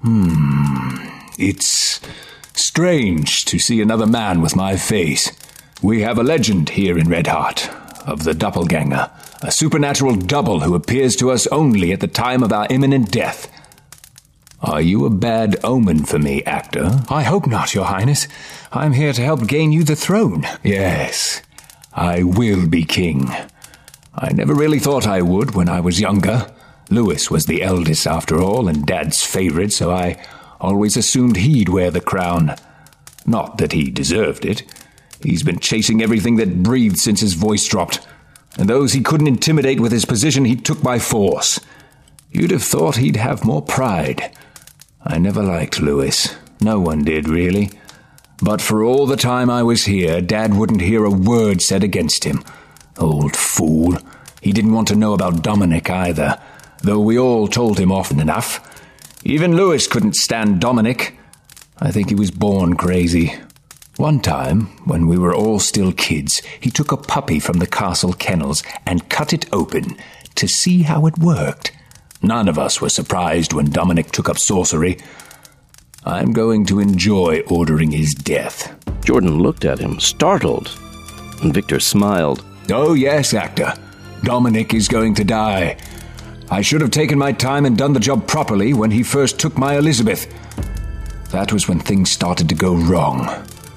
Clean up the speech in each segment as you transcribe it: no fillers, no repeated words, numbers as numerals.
It's strange to see another man with my face. We have a legend here in Redheart of the doppelganger, a supernatural double who appears to us only at the time of our imminent death. Are you a bad omen for me, Actor? I hope not, Your Highness. I'm here to help gain you the throne. Yes, I will be king. I never really thought I would when I was younger. Louis was the eldest after all, and Dad's favorite, so I always assumed he'd wear the crown. Not that he deserved it. He's been chasing everything that breathed since his voice dropped, and those he couldn't intimidate with his position he took by force. You'd have thought he'd have more pride. I never liked Louis. No one did, really. But for all the time I was here, Dad wouldn't hear a word said against him. Old fool. He didn't want to know about Dominic either, though we all told him often enough. Even Louis couldn't stand Dominic. I think he was born crazy. One time, when we were all still kids, he took a puppy from the castle kennels and cut it open to see how it worked. None of us were surprised when Dominic took up sorcery. I'm going to enjoy ordering his death. Jordan looked at him, startled, and Victor smiled. Oh yes, Actor. Dominic is going to die. I should have taken my time and done the job properly when he first took my Elizabeth. That was when things started to go wrong.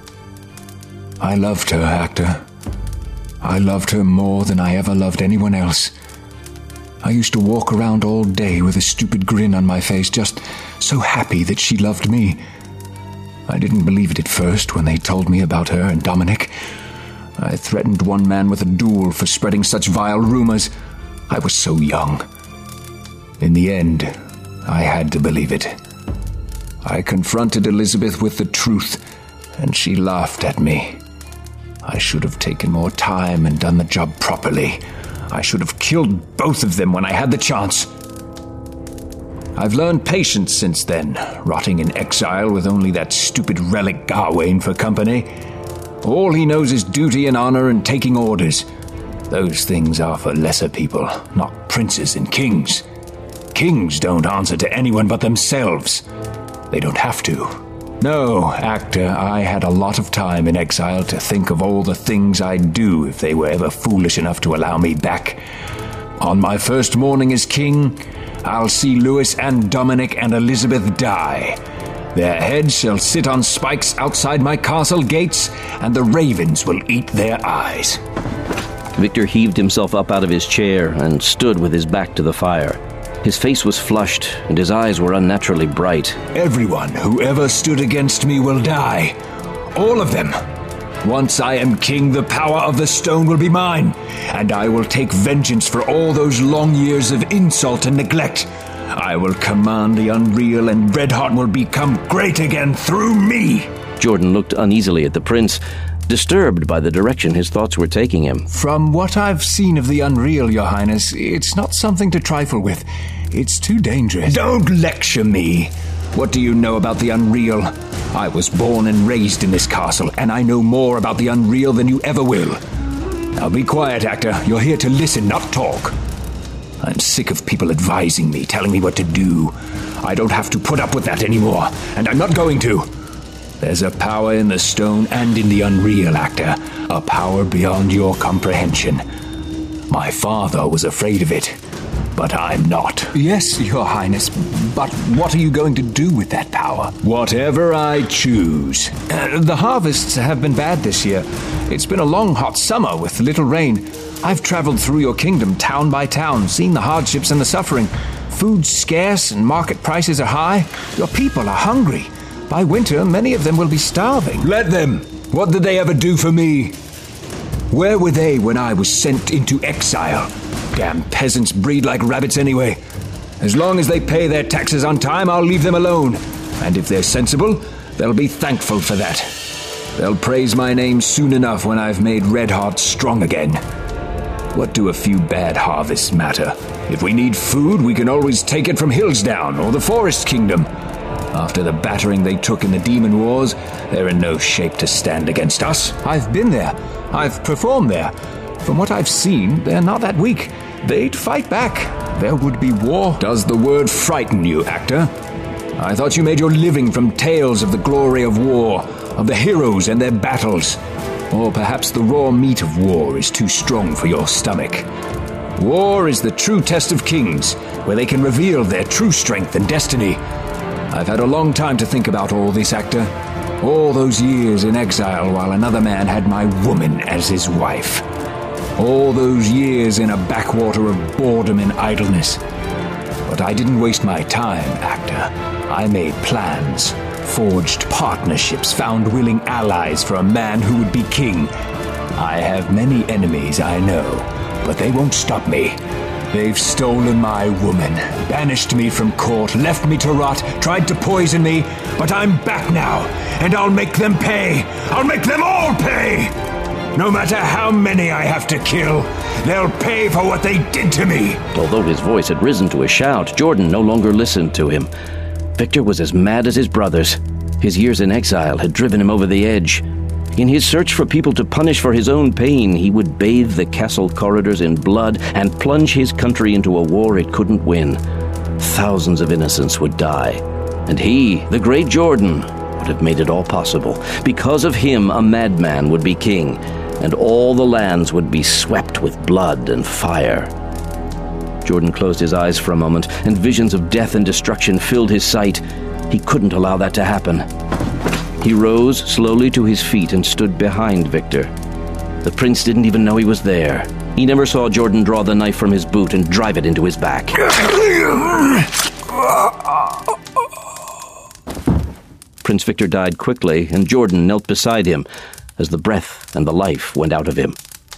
I loved her, Actor. I loved her more than I ever loved anyone else. I used to walk around all day with a stupid grin on my face, just so happy that she loved me. I didn't believe it at first when they told me about her and Dominic. I threatened one man with a duel for spreading such vile rumors. I was so young. In the end, I had to believe it. I confronted Elizabeth with the truth, and she laughed at me. I should have taken more time and done the job properly. I should have killed both of them when I had the chance. I've learned patience since then, rotting in exile with only that stupid relic Gawain for company. All he knows is duty and honor and taking orders. Those things are for lesser people, not princes and kings. Kings don't answer to anyone but themselves. They don't have to. No, Actor, I had a lot of time in exile to think of all the things I'd do if they were ever foolish enough to allow me back. On my first morning as king, I'll see Louis and Dominic and Elizabeth die. Their heads shall sit on spikes outside my castle gates, and the ravens will eat their eyes. Victor heaved himself up out of his chair and stood with his back to the fire. His face was flushed, and his eyes were unnaturally bright. Everyone who ever stood against me will die. All of them. Once I am king, the power of the stone will be mine, and I will take vengeance for all those long years of insult and neglect. I will command the unreal, and Redheart will become great again through me. Jordan looked uneasily at the prince, disturbed by the direction his thoughts were taking him. From what I've seen of the unreal, Your Highness, it's not something to trifle with. It's too dangerous. Don't lecture me. What do you know about the unreal? I was born and raised in this castle, and I know more about the unreal than you ever will. Now be quiet, Actor. You're here to listen, not talk. I'm sick of people advising me, telling me what to do. I don't have to put up with that anymore, and I'm not going to. There's a power in the stone and in the unreal, Actor. A power beyond your comprehension. My father was afraid of it, but I'm not. Yes, Your Highness, but what are you going to do with that power? Whatever I choose. The harvests have been bad this year. It's been a long, hot summer with little rain. I've traveled through your kingdom, town by town, seen the hardships and the suffering. Food's scarce and market prices are high. Your people are hungry. By winter, many of them will be starving. Let them. What did they ever do for me? Where were they when I was sent into exile? Damn peasants breed like rabbits anyway. As long as they pay their taxes on time, I'll leave them alone. And if they're sensible, they'll be thankful for that. They'll praise my name soon enough when I've made Redheart strong again. What do a few bad harvests matter? If we need food, we can always take it from Hillsdown or the Forest Kingdom. After the battering they took in the Demon Wars, they're in no shape to stand against us. I've been there. I've performed there. From what I've seen, they're not that weak. They'd fight back. There would be war. Does the word frighten you, Actor? I thought you made your living from tales of the glory of war, of the heroes and their battles. Or perhaps the raw meat of war is too strong for your stomach. War is the true test of kings, where they can reveal their true strength and destiny. I've had a long time to think about all this, Actor. All those years in exile while another man had my woman as his wife. All those years in a backwater of boredom and idleness. But I didn't waste my time, Actor. I made plans, forged partnerships, found willing allies for a man who would be king. I have many enemies, I know, but they won't stop me. They've stolen my woman, banished me from court, left me to rot, tried to poison me, but I'm back now, and I'll make them pay. I'll make them all pay! No matter how many I have to kill, they'll pay for what they did to me. Although his voice had risen to a shout, Jordan no longer listened to him. Victor was as mad as his brothers. His years in exile had driven him over the edge. In his search for people to punish for his own pain, he would bathe the castle corridors in blood and plunge his country into a war it couldn't win. Thousands of innocents would die. And he, the great Jordan, would have made it all possible. Because of him, a madman would be king, and all the lands would be swept with blood and fire. Jordan closed his eyes for a moment, and visions of death and destruction filled his sight. He couldn't allow that to happen. He rose slowly to his feet and stood behind Victor. The prince didn't even know he was there. He never saw Jordan draw the knife from his boot and drive it into his back. Prince Victor died quickly, and Jordan knelt beside him as the breath and the life went out of him.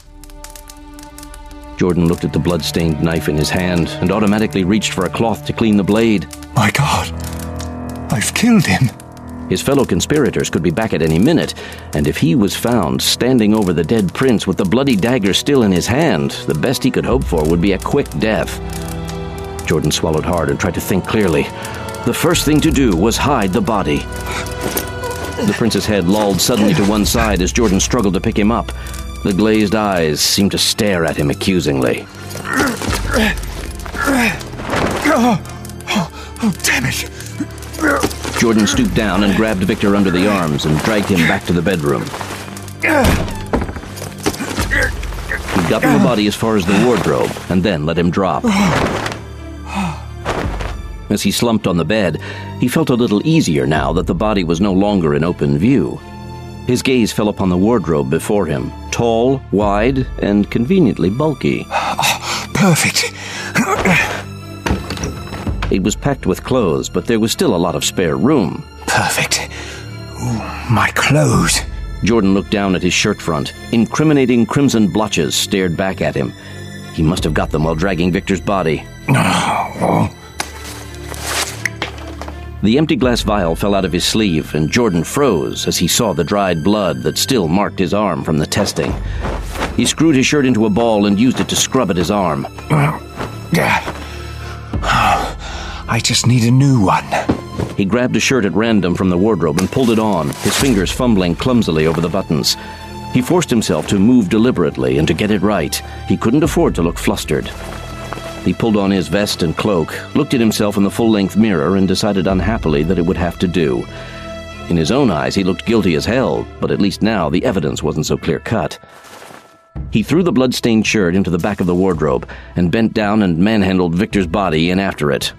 Jordan looked at the blood-stained knife in his hand and automatically reached for a cloth to clean the blade. My God, I've killed him. His fellow conspirators could be back at any minute, and if he was found standing over the dead prince with the bloody dagger still in his hand, the best he could hope for would be a quick death. Jordan swallowed hard and tried to think clearly. The first thing to do was hide the body. The prince's head lolled suddenly to one side as Jordan struggled to pick him up. The glazed eyes seemed to stare at him accusingly. Oh, damn it. Jordan stooped down and grabbed Victor under the arms and dragged him back to the bedroom. He got the body as far as the wardrobe and then let him drop. As he slumped on the bed, he felt a little easier now that the body was no longer in open view. His gaze fell upon the wardrobe before him, tall, wide, and conveniently bulky. Perfect. It was packed with clothes, but there was still a lot of spare room. Perfect. Ooh, my clothes. Jordan looked down at his shirt front. Incriminating crimson blotches stared back at him. He must have got them while dragging Victor's body. The empty glass vial fell out of his sleeve, and Jordan froze as he saw the dried blood that still marked his arm from the testing. He screwed his shirt into a ball and used it to scrub at his arm. I just need a new one. He grabbed a shirt at random from the wardrobe and pulled it on, his fingers fumbling clumsily over the buttons. He forced himself to move deliberately and to get it right. He couldn't afford to look flustered. He pulled on his vest and cloak, looked at himself in the full-length mirror, and decided unhappily that it would have to do. In his own eyes, he looked guilty as hell, but at least now the evidence wasn't so clear-cut. He threw the blood-stained shirt into the back of the wardrobe and bent down and manhandled Victor's body in after it.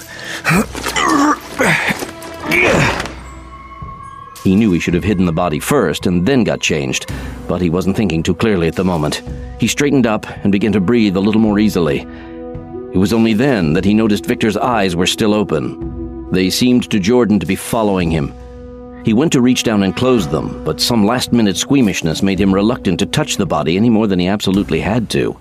He knew he should have hidden the body first and then got changed, but he wasn't thinking too clearly at the moment. He straightened up and began to breathe a little more easily. It was only then that he noticed Victor's eyes were still open. They seemed to Jordan to be following him. He went to reach down and close them, but some last-minute squeamishness made him reluctant to touch the body any more than he absolutely had to.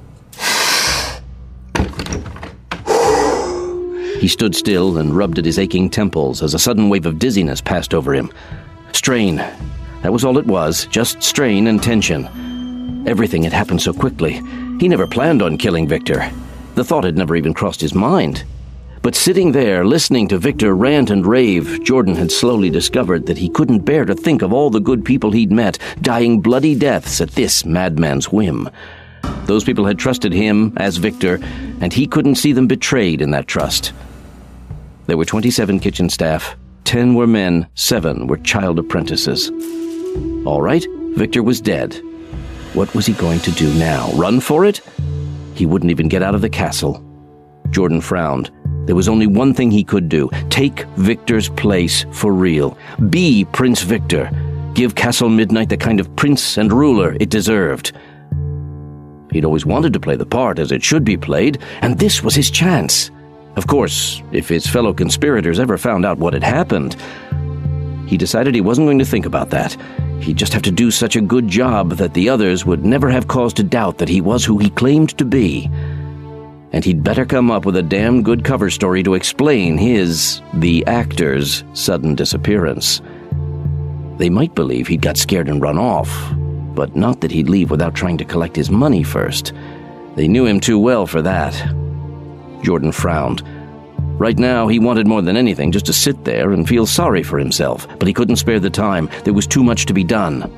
He stood still and rubbed at his aching temples as a sudden wave of dizziness passed over him. Strain. That was all it was, just strain and tension. Everything had happened so quickly. He never planned on killing Victor. The thought had never even crossed his mind. But sitting there, listening to Victor rant and rave, Jordan had slowly discovered that he couldn't bear to think of all the good people he'd met dying bloody deaths at this madman's whim. Those people had trusted him as Victor, and he couldn't see them betrayed in that trust. There were 27 kitchen staff. 10 were men, 7 were child apprentices. All right, Victor was dead. What was he going to do now? Run for it? He wouldn't even get out of the castle. Jordan frowned. There was only one thing he could do. Take Victor's place for real. Be Prince Victor. Give Castle Midnight the kind of prince and ruler it deserved. He'd always wanted to play the part as it should be played, and this was his chance. Of course, if his fellow conspirators ever found out what had happened, he decided he wasn't going to think about that. He'd just have to do such a good job that the others would never have cause to doubt that he was who he claimed to be. And he'd better come up with a damn good cover story to explain the actor's, sudden disappearance. They might believe he'd got scared and run off, but not that he'd leave without trying to collect his money first. They knew him too well for that. Jordan frowned. Right now, he wanted more than anything just to sit there and feel sorry for himself, but he couldn't spare the time. There was too much to be done.